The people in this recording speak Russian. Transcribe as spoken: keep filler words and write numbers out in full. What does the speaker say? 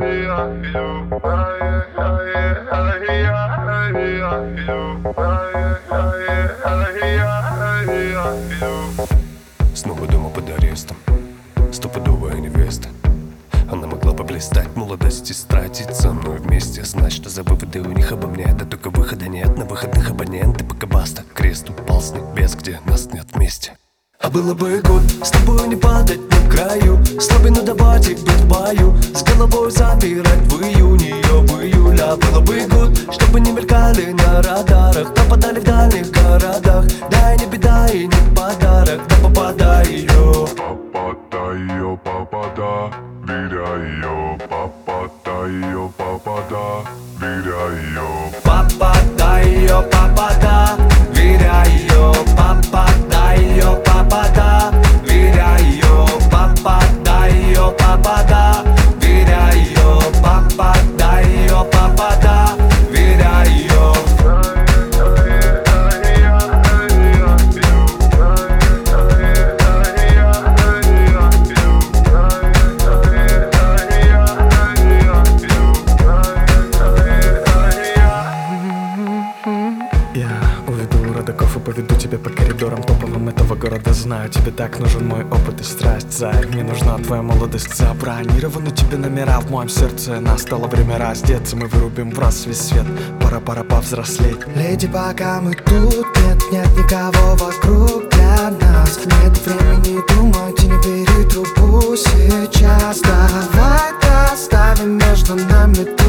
Снова дома под арестом, стопудовая невеста. Она могла бы блистать, молодость и стратить со мной вместе. Знать, что за выводы у них обо мне, да только выхода нет. На выходных абоненты, пока баста. Крест упал с небес, где нас нет вместе. А было бы год с тобой не падать на краю, слабину добавить быть в бою, с головой забирать в июне ее в июле. А было бы год, чтобы не мелькали на радарах, пропадали в дальних городах. Да и не беда, и не подарок, да попадай ее. Попадай ее, попада, веря ее. Попадай ее, попада, веря ее. Попадай ее, попада, веря ее. Попадай ее, попада, веря ее. Попадай ее, попада, веря ее. Попадай ее, попада, веря ее. Я уведу родаков и поведу тебя по коридорам топовым этого города. Знаю, тебе так нужен мой опыт и страсть. Зай, мне нужна твоя молодость. Забронированы тебе номера в моем сердце. Настало время раздеться, мы вырубим в раз весь свет. Пора-пора повзрослеть. Леди, пока мы тут, нет, нет никого вокруг для нас. Нет времени думать и не бери трубу сейчас. Давай оставим между нами